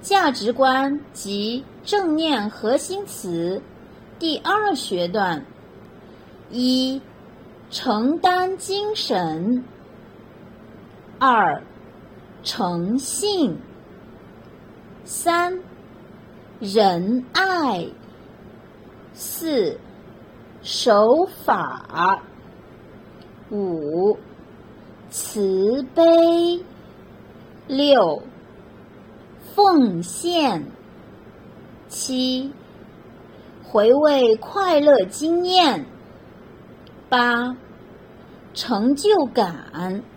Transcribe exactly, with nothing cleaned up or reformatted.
价值观及正念核心词第二学段。一、承担精神。二、诚信。三、仁爱。四、守法。五、慈悲。六、奉献。七、回味快乐经验。八、成就感。